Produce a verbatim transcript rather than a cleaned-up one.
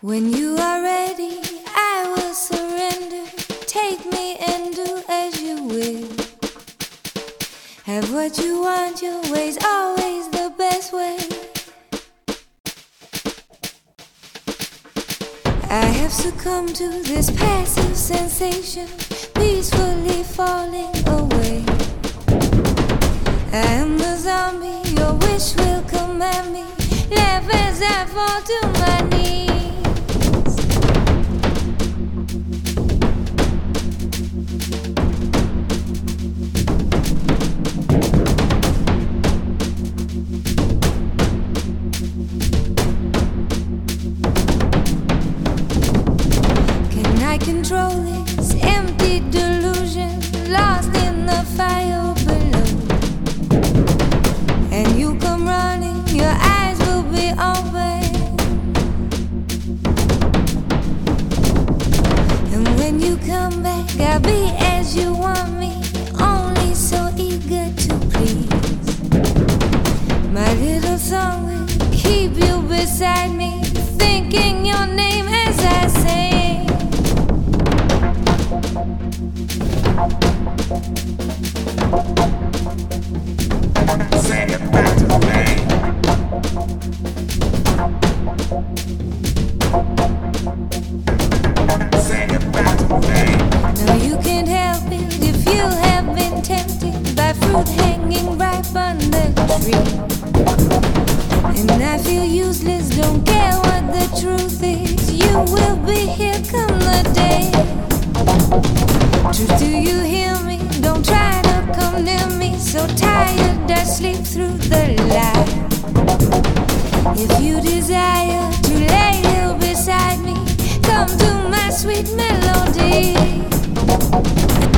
When you are ready, I will surrender. Take me and do as you will. Have what you want, your way's always the best way. I have succumbed to this passive sensation, peacefully falling away. I am the zombie, your wish will command me. Laugh as I fall to my knees. Can I control this empty delusion, lost in the fire below? And you come running, your eyes will be open. And when you come back, I'll be as you want me, only so eager to please. My little song will keep you beside me, thinking your name as I sing. Say it back to me. Say it back to me. No, you can't help it if you have been tempted by fruit hanging ripe on the tree. And I feel useless, don't care what the truth is. You will be here come the day. Truth, do you hear me? Don't try to come near me. So tired I sleep through the lie. If you desire to lay here beside me, come to my sweet melody.